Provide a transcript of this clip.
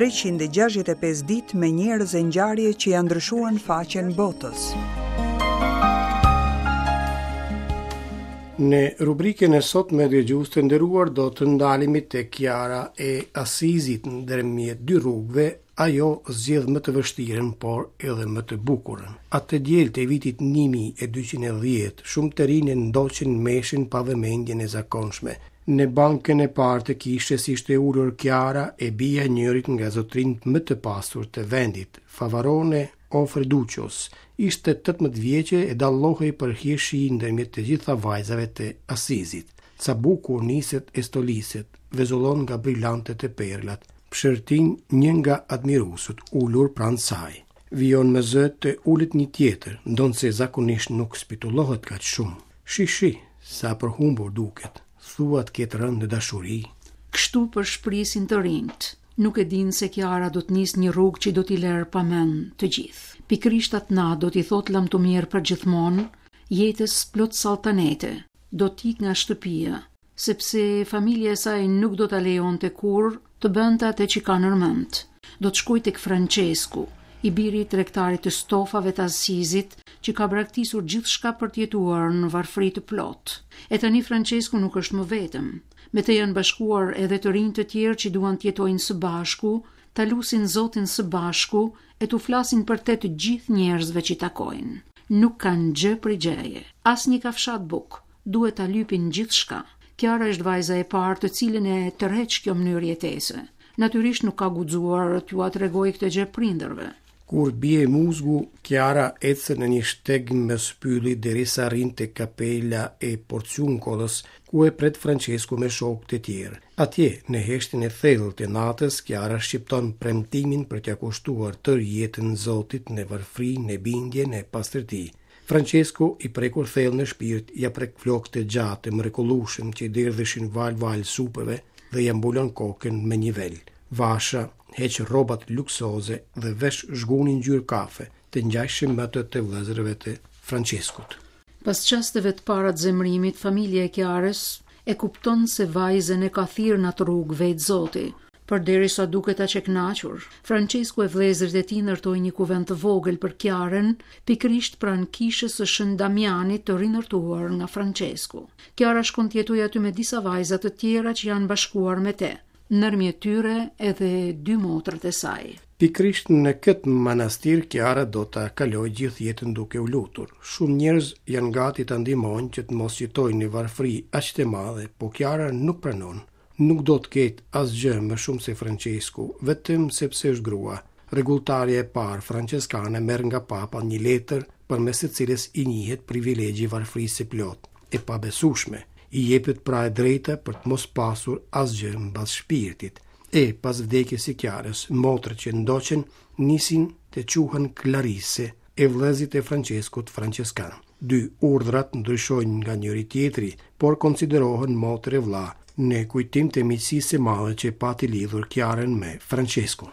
365 ditë me njerëz e ngjarje që ja ndryshuan faqen botës. Në rubrikën e sotme dëgjues të nderuar do të ndalemi te Chiara e Assizit ndërmjet dy rrugëve, ajo zgjedh më të vështirën, por edhe më të bukurën. Atë diel të vitit 1210, shumë të rinë ndoqën meshin pa vëmendjen e zakonshme. Në bankën e parë të kishës ishte ulur Chiara e bija njërit nga zotrinjt më të pasur të vendit, Favarone Ofreducios. Ishte 18 vjeçe e dallohej për hirshi ndërmjet të gjitha vajzave të Assizit. Ca bukur niset e stoliset, vezullon nga brillantet e perlat, pshërtin një nga admirusut ulur pranë saj. Vijon me zë të ulet një tjetër, ndonse zakonisht nuk spitullohet kaq shumë. Shi, sa përhumbur duket. Thuat ketë rënë në dashuri. Kështu përshprisin të rinjt. Nuk e din se Chiara do të nis një rrugë që do t'i lërë pa mend të gjithë. Pikrisht atë natë do t'i thot lam të mirë për gjithmonë, jetës plot saltanete, do t'ik nga shtëpia, sepse familja e saj nuk do t'a lejonte kurrë të bënte atë që ka nërmend. Do të shkojë tek Francesku, i biri i tregtarit të stofave të Assizit, që ka braktisur gjithçka për të jetuar në varfëri të plot. E tani Francesku nuk është më vetëm. Me të janë bashkuar edhe të rinj të tjerë që duan të jetojnë së bashku, ta lusin Zotin së bashku e t'u flasin për të gjithë njerëzve që takojnë. Nuk kanë gjë për gjëje. As një kafshat buk. Duhet ta lypin gjithçka. Chiara është vajza e parë të cilën e tërheq kjo mënyrë jetese. Natyrisht nuk ka guxuar t'ju tregojë këtë gjë prindërve. Kur bie muzgu, Chiara ecë në një shteg me spylli derisa arrin te kapela e Porciuncolës, ku e pret Francesku me shokët e tjerë. Atje, në heshtin e thellët të natës, Chiara shqipton premtimin për t'ia kushtuar tërë jetën Zotit në varfëri, në bindje, në pastërti. Francesku, i prekur thellë në shpirt, ja prek flokët e gjatë të mrekullueshëm që i derdheshin val supeve dhe ja mbulon kokën me një vel. Vasha heq rrobat luksoze dhe vesh zhgunin ngjyrë kafe, të ngjashëm me ato të vëllezërve të Franceskut. Pas çasteve të para të zemrimit, familja e Chiarës e kupton se vajzën e ka thirrë në atë rrugë vetë Zoti, përderisa duket aq e kënaqur. Francesku e vëllezërit e tij ndërtoi një kuvent të vogël për Chiarën, pikërisht pranë kishës së Shën Damianit të rinërtuar nga Francesku. Chiara shkon të jetojë aty me disa vajza të tjera që janë bashkuar me te. Nërmjet tyre edhe 2 motrët e saj. Pikrisht në këtë manastir, Chiara do ta kalojë gjithë jetën duke u lutur. Shumë njerëz janë gati ta ndihmojnë që të mos jetojnë në varfëri aq të madhe, por Chiara nuk pranon. Nuk do të ketë asgjë më shumë se Francesku, vetëm sepse është grua. Rregultarja e parë franceskane merr nga papa një letër përmes së cilës i njihet privilegji varfërisë së plot, e pabesueshme. I jepet pra e drejta për të mos pasur asgjë mbas shpirtit. E pas vdekjes së Chiarës, motrët që ndoqen nisin të quhen Clarisse e vëllezërit e Franceskut franceskan. 2 urdhrat ndryshojnë nga njëri tjetri, por konsiderohen motër e vëlla, në kujtim të miqësisë së madhe që pati lidhur Chiarën me Franceskun.